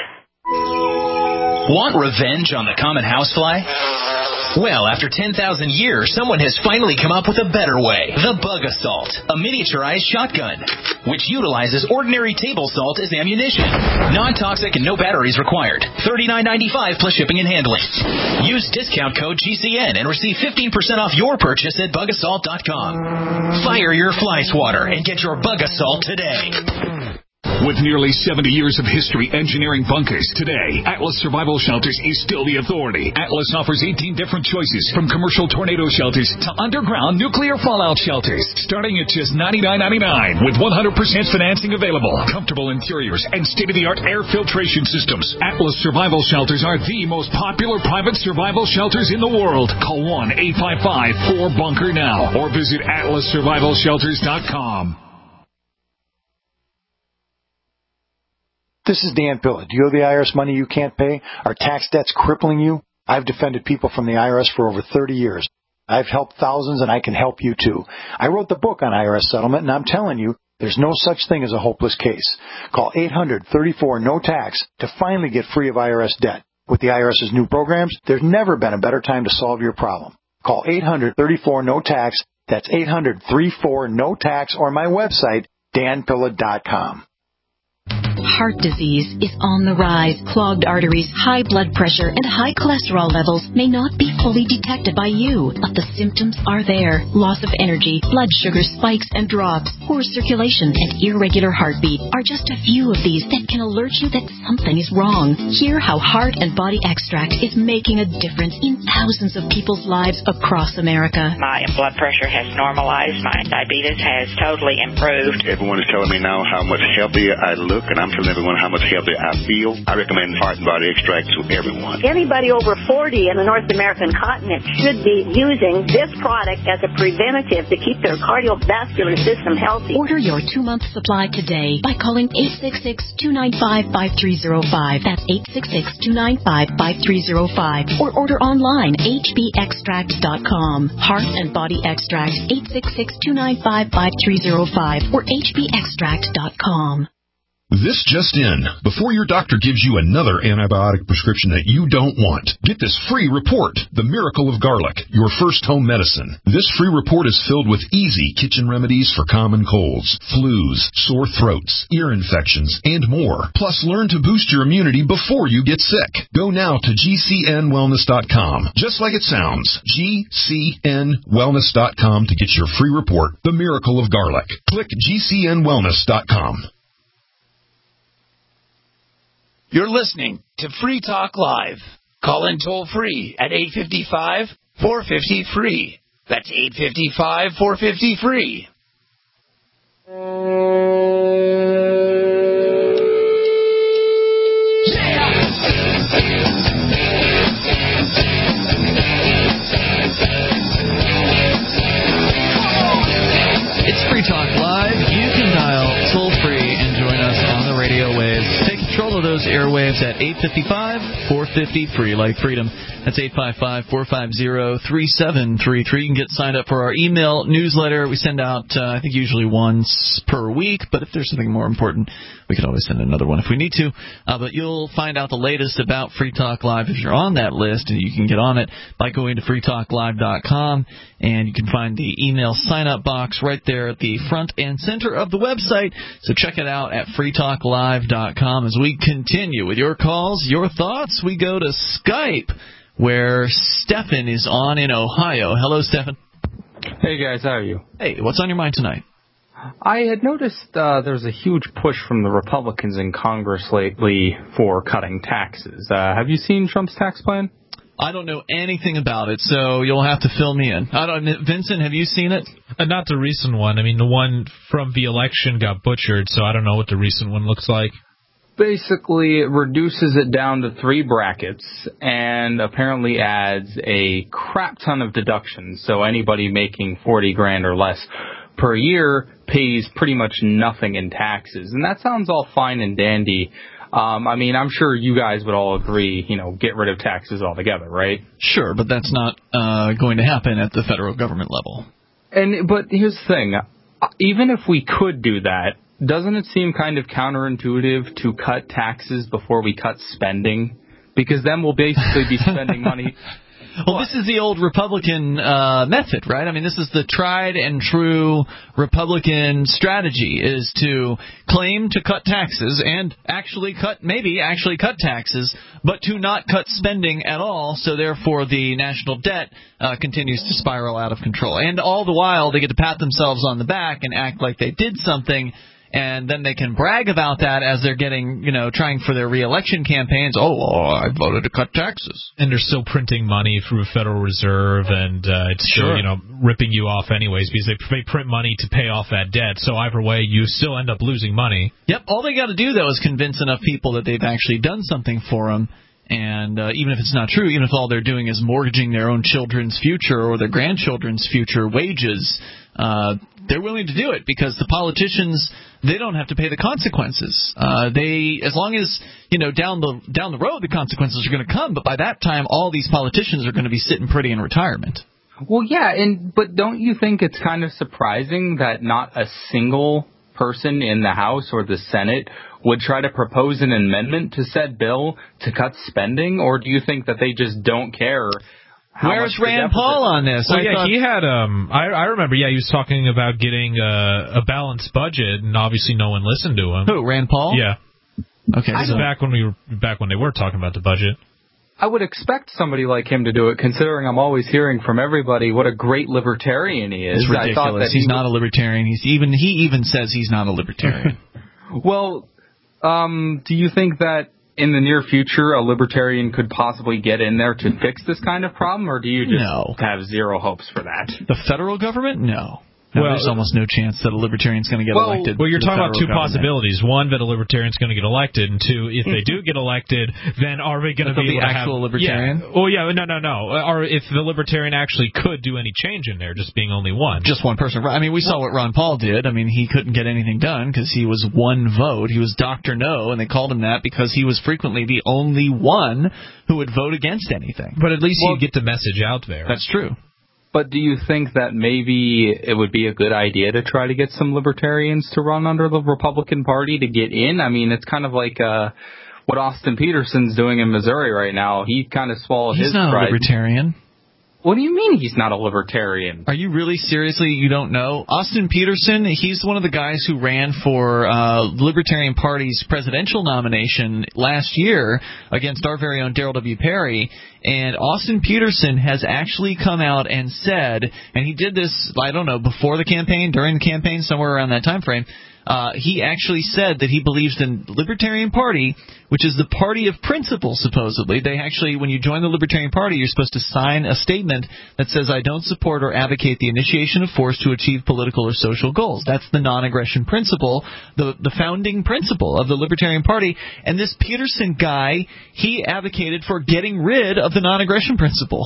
Want revenge on the common housefly? Well, after 10,000 years, someone has finally come up with a better way. The Bug Assault, a miniaturized shotgun, which utilizes ordinary table salt as ammunition. Non-toxic and no batteries required. $39.95 plus shipping and handling. Use discount code GCN and receive 15% off your purchase at bugassault.com. Fire your fly swatter and get your Bug Assault today. With nearly 70 years of history engineering bunkers, today, Atlas Survival Shelters is still the authority. Atlas offers 18 different choices, from commercial tornado shelters to underground nuclear fallout shelters, starting at just $99.99 with 100% financing available. Comfortable interiors and state-of-the-art air filtration systems. Atlas Survival Shelters are the most popular private survival shelters in the world. Call 1-855-4BUNKER now or visit atlassurvivalshelters.com. This is Dan Pilla. Do you owe the IRS money you can't pay? Are tax debts crippling you? I've defended people from the IRS for over 30 years. I've helped thousands, and I can help you too. I wrote the book on IRS settlement, and I'm telling you, there's no such thing as a hopeless case. Call 800-34-NO-TAX to finally get free of IRS debt. With the IRS's new programs, there's never been a better time to solve your problem. Call 800-34-NO-TAX. That's 800-34-NO-TAX, or my website, danpilla.com. Heart disease is on the rise. Clogged arteries, high blood pressure, and high cholesterol levels may not be fully detected by you, but the symptoms are there. Loss of energy, blood sugar spikes and drops, poor circulation, and irregular heartbeat are just a few of these that can alert you that something is wrong. Hear how Heart and Body Extract is making a difference in thousands of people's lives across America. My blood pressure has normalized. My diabetes has totally improved. Everyone is telling me now how much healthier I look, and I'm telling everyone how much healthier I feel. I recommend Heart and Body Extract to everyone. Anybody over 40 in the North American continent should be using this product as a preventative to keep their cardiovascular system healthy. Order your 2-month supply today by calling 866-295-5305. That's 866-295-5305. Or order online, hbextract.com. Heart and Body Extract, 866-295-5305 or hbextract.com. This just in. Before your doctor gives you another antibiotic prescription that you don't want, get this free report, The Miracle of Garlic, your first home medicine. This free report is filled with easy kitchen remedies for common colds, flus, sore throats, ear infections, and more. Plus, learn to boost your immunity before you get sick. Go now to gcnwellness.com. Just like it sounds, gcnwellness.com to get your free report, The Miracle of Garlic. Click gcnwellness.com. You're listening to Free Talk Live. Call in toll free at 855-450-FREE. That's 855-450-FREE. It's Free Talk Live. You can dial toll free and join us on the radio waves. Take control of those airwaves at 855-450-FREE, like freedom. That's 855-450-3733. You can get signed up for our email newsletter. We send out, I think, usually once per week, but if there's something more important, we can always send another one if we need to. But you'll find out the latest about Free Talk Live if you're on that list, and you can get on it by going to freetalklive.com, and you can find the email sign-up box right there at the front and center of the website. So check it out at freetalklive.com. As we continue with your calls, your thoughts, we go to Skype, where Stephen is on in Ohio. Hello, Stephen. Hey, guys. How are you? Hey, what's on your mind tonight? I had noticed there's a huge push from the Republicans in Congress lately for cutting taxes. Have you seen Trump's tax plan? I don't know anything about it, so you'll have to fill me in. Vincent, have you seen it? Not the recent one. I mean, the one from the election got butchered, so I don't know what the recent one looks like. Basically, it reduces it down to 3 brackets and apparently adds a crap ton of deductions. So anybody making $40,000 or less per year pays pretty much nothing in taxes. And that sounds all fine and dandy. I mean, I'm sure you guys would all agree, get rid of taxes altogether, right? Sure, but that's not going to happen at the federal government level. But here's the thing. Even if we could do that, doesn't it seem kind of counterintuitive to cut taxes before we cut spending? Because then we'll basically be spending money. Well, this is the old Republican method, right? I mean, this is the tried and true Republican strategy, is to claim to cut taxes and actually cut taxes, but to not cut spending at all, so therefore the national debt continues to spiral out of control. And all the while, they get to pat themselves on the back and act like they did something, and then they can brag about that as they're getting, trying for their re-election campaigns. I voted to cut taxes. And they're still printing money through the Federal Reserve, and it's still, ripping you off anyways, because they print money to pay off that debt. So either way, you still end up losing money. Yep. All they got to do, though, is convince enough people that they've actually done something for them. And even if it's not true, even if all they're doing is mortgaging their own children's future or their grandchildren's future wages, they're willing to do it because the politicians, they don't have to pay the consequences. As long as, down the road the consequences are going to come, but by that time all these politicians are going to be sitting pretty in retirement. Well, yeah, but don't you think it's kind of surprising that not a single person in the House or the Senate would try to propose an amendment to said bill to cut spending, or do you think that they just don't care? Where's Rand Paul on this? Well, he had. I remember. Yeah, he was talking about getting a balanced budget, and obviously no one listened to him. Who? Rand Paul? Yeah. Okay. This is back when they were talking about the budget. I would expect somebody like him to do it, considering I'm always hearing from everybody what a great libertarian he is. It's ridiculous. I thought that he's not a libertarian. He even says he's not a libertarian. Well, do you think that in the near future a libertarian could possibly get in there to fix this kind of problem, or do you just have zero hopes for that? The federal government? No. There's almost no chance that a libertarian's going to get elected. Well, you're talking about two government. possibilities. One, that a libertarian's going to get elected, and two, if they do get elected, then are they going to be able to have... actual libertarian? Yeah. Well, yeah, no. Or if the libertarian actually could do any change in there, just being only one. Just one person. I mean, we saw what Ron Paul did. I mean, he couldn't get anything done because he was one vote. He was Dr. No, and they called him that because he was frequently the only one who would vote against anything. But at least he'd get the message out there. That's true. But do you think that maybe it would be a good idea to try to get some libertarians to run under the Republican Party to get in? I mean, it's kind of like what Austin Peterson's doing in Missouri right now. He kind of swallowed his pride. He's not a libertarian. What do you mean he's not a libertarian? Are you really seriously, you don't know? Austin Peterson, he's one of the guys who ran for Libertarian Party's presidential nomination last year against our very own Darrell W. Perry. And Austin Peterson has actually come out and said, and he did this, I don't know, before the campaign, during the campaign, somewhere around that time frame, he actually said that he believes in the Libertarian Party, which is the party of principle, supposedly. They actually, when you join the Libertarian Party, you're supposed to sign a statement that says, I don't support or advocate the initiation of force to achieve political or social goals. That's the non-aggression principle, the founding principle of the Libertarian Party. And this Peterson guy, he advocated for getting rid of the non-aggression principle.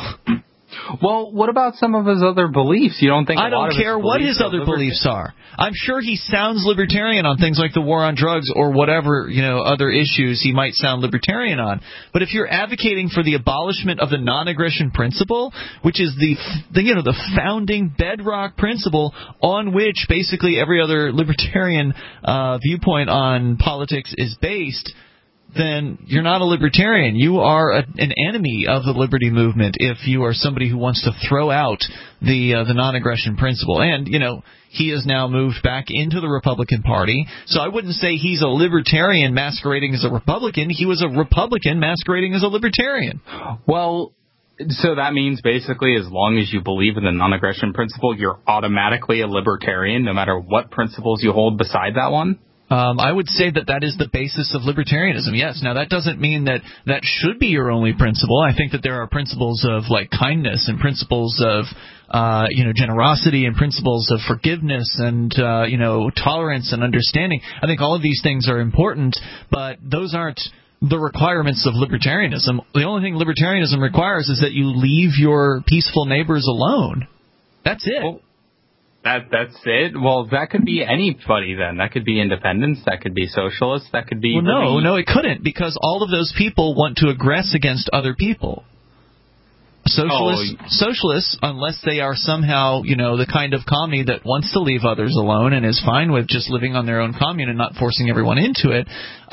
Well, what about some of his other beliefs? You don't think I don't care what his other beliefs are. I'm sure he sounds libertarian on things like the war on drugs or whatever, other issues he might sound libertarian on. But if you're advocating for the abolishment of the non-aggression principle, which is the founding bedrock principle on which basically every other libertarian viewpoint on politics is based, then you're not a libertarian. You are an enemy of the liberty movement if you are somebody who wants to throw out the non-aggression principle. And, he has now moved back into the Republican Party. So I wouldn't say he's a libertarian masquerading as a Republican. He was a Republican masquerading as a libertarian. Well, so that means basically as long as you believe in the non-aggression principle, you're automatically a libertarian no matter what principles you hold beside that one? I would say that is the basis of libertarianism, yes. Now, that doesn't mean that should be your only principle. I think that there are principles of, like, kindness and principles of, generosity and principles of forgiveness and, tolerance and understanding. I think all of these things are important, but those aren't the requirements of libertarianism. The only thing libertarianism requires is that you leave your peaceful neighbors alone. That's it. Well, That's it? Well, that could be anybody then. That could be independents. That could be socialists. That could be... Well, no, it couldn't, because all of those people want to aggress against other people. Socialists, unless they are somehow, the kind of commie that wants to leave others alone and is fine with just living on their own commune and not forcing everyone into it,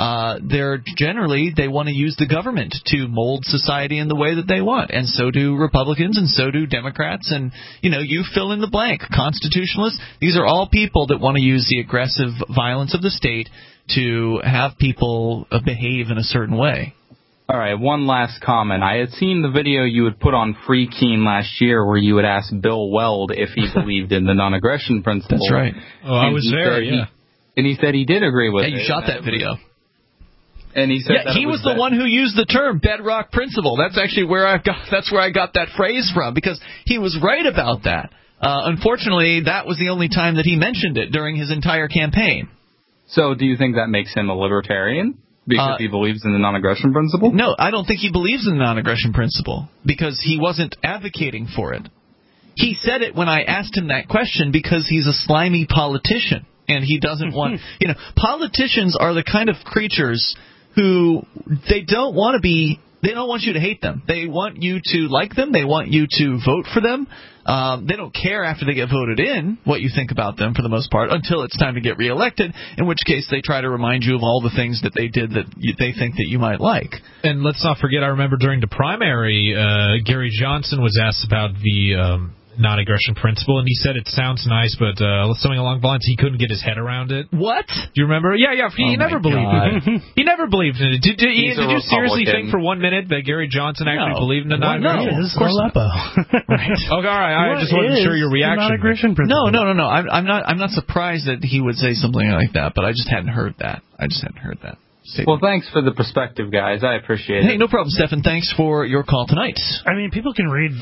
they want to use the government to mold society in the way that they want. And so do Republicans, and so do Democrats, and, you fill in the blank. Constitutionalists, these are all people that want to use the aggressive violence of the state to have people behave in a certain way. All right, one last comment. I had seen the video you had put on Free Keen last year where you would ask Bill Weld if he believed in the non-aggression principle. That's right. Oh, I was there, yeah. And he said he did agree with it. Yeah, you shot that video. And he said he was the one who used the term bedrock principle. That's actually where I got that phrase from, because he was right about that. Unfortunately, that was the only time that he mentioned it during his entire campaign. So do you think that makes him a libertarian? Because he believes in the non-aggression principle? No, I don't think he believes in the non-aggression principle, because he wasn't advocating for it. He said it when I asked him that question because he's a slimy politician, and he doesn't want... politicians are the kind of creatures who they don't want you to hate them. They want you to like them. They want you to vote for them. They don't care after they get voted in what you think about them for the most part until it's time to get reelected, in which case they try to remind you of all the things that they did that they think that you might like. And let's not forget, I remember during the primary, Gary Johnson was asked about the non-aggression principle, and he said it sounds nice, but something along the lines he couldn't get his head around it. What? Do you remember? Yeah. He never believed in it. He never believed in it. Did you seriously think for 1 minute that Gary Johnson actually believed in the non-aggression? No, of course not. Right. Okay, all right. I just wasn't sure your reaction. Non-aggression principle. No. I'm not surprised that he would say something like that, but I just hadn't heard that. Well, thanks for the perspective, guys. I appreciate it. Hey, no problem, Stefan. Thanks for your call tonight. I mean, people can read,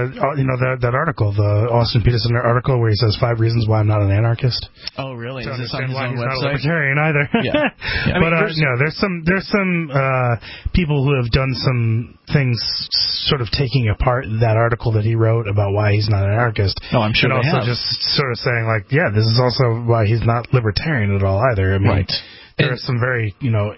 that article, the Austin Peterson article where he says 5 reasons why I'm not an anarchist. Oh, really? To Is this on understand his why own he's website? not a libertarian either. Yeah. There's some people who have done some things sort of taking apart that article that he wrote about why he's not an anarchist. Oh, I'm sure and they also have. just sort of saying, like, yeah, this is also why he's not libertarian at all either. I mean, right. There are some very,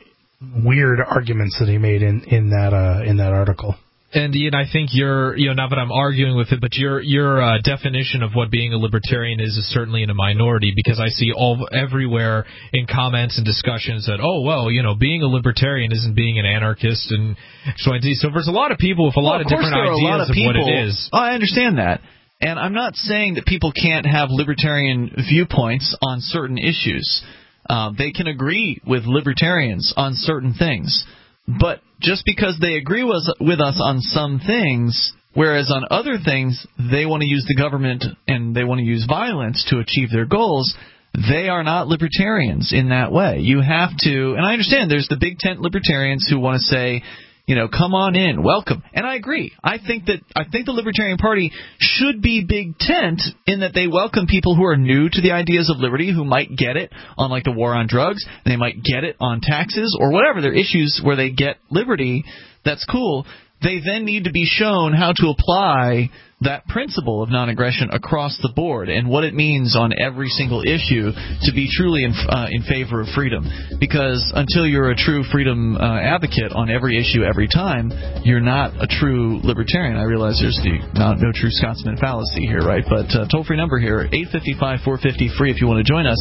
weird arguments that he made in that article. And Ian, I think not that I'm arguing with it, but your definition of what being a libertarian is certainly in a minority, because I see everywhere in comments and discussions that, being a libertarian isn't being an anarchist, and so there's a lot of people with a lot of different ideas of what it is. I understand that. And I'm not saying that people can't have libertarian viewpoints on certain issues. They can agree with libertarians on certain things. But just because they agree with us on some things, whereas on other things they want to use the government and they want to use violence to achieve their goals, they are not libertarians in that way. You have to, and I understand there's the big tent libertarians who want to say, come on in, welcome. And I agree. I think the Libertarian Party should be big tent in that they welcome people who are new to the ideas of liberty, who might get it on like the war on drugs, they might get it on taxes or whatever their issues where they get liberty. That's cool. They then need to be shown how to apply that principle of non-aggression across the board and what it means on every single issue to be truly in favor of freedom. Because until you're a true freedom advocate on every issue every time, you're not a true libertarian. I realize there's no true Scotsman fallacy here, right? But toll-free number here, 855-450-FREE if you want to join us,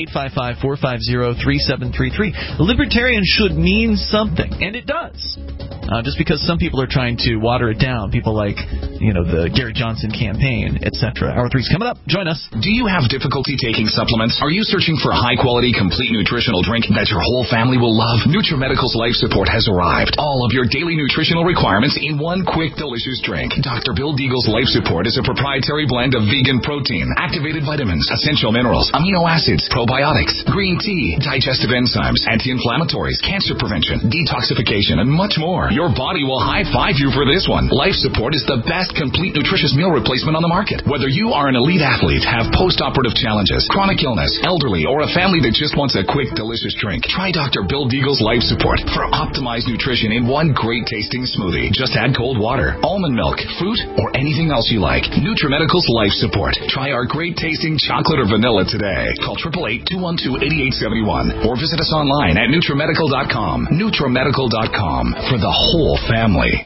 855-450-3733. Libertarian should mean something, and it does. Just because some people are trying to water it down, people like, the Gary Johnson campaign, etc. Hour 3's coming up. Join us. Do you have difficulty taking supplements? Are you searching for a high-quality, complete nutritional drink that your whole family will love? NutriMedical's Life Support has arrived. All of your daily nutritional requirements in one quick, delicious drink. Dr. Bill Deagle's Life Support is a proprietary blend of vegan protein, activated vitamins, essential minerals, amino acids, probiotics, green tea, digestive enzymes, anti-inflammatories, cancer prevention, detoxification, and much more. Your body will high-five you for this one. Life Support is the best complete nutritious meal replacement on the market. Whether you are an elite athlete, have post-operative challenges, chronic illness, elderly, or a family that just wants a quick, delicious drink, try Dr. Bill Deagle's Life Support for optimized nutrition in one great-tasting smoothie. Just add cold water, almond milk, fruit, or anything else you like. NutriMedical's Life Support. Try our great-tasting chocolate or vanilla today. Call 888-212-8871 or visit us online at NutriMedical.com. NutriMedical.com for the whole family.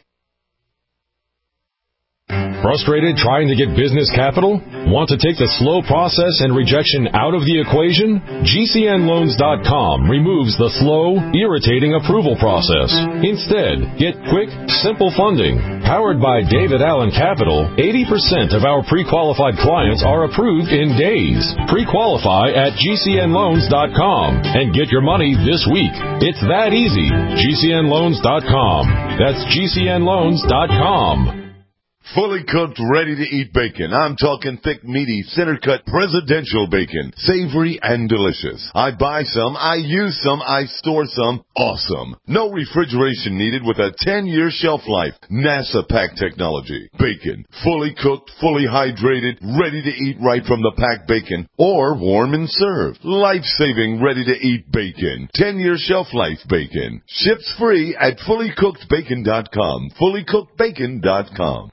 Frustrated trying to get business capital? Want to take the slow process and rejection out of the equation? GCNLoans.com removes the slow, irritating approval process. Instead, get quick, simple funding. Powered by David Allen Capital, 80% of our pre-qualified clients are approved in days. Pre-qualify at GCNLoans.com and get your money this week. It's that easy. GCNLoans.com. That's GCNLoans.com. Fully cooked, ready-to-eat bacon. I'm talking thick, meaty, center-cut presidential bacon. Savory and delicious. I buy some, I use some, I store some. Awesome. No refrigeration needed with a 10-year shelf life. NASA pack technology. Bacon. Fully cooked, fully hydrated, ready to eat right from the packed bacon. Or warm and served. Life-saving, ready-to-eat bacon. 10-year shelf life bacon. Ships free at fullycookedbacon.com. Fullycookedbacon.com.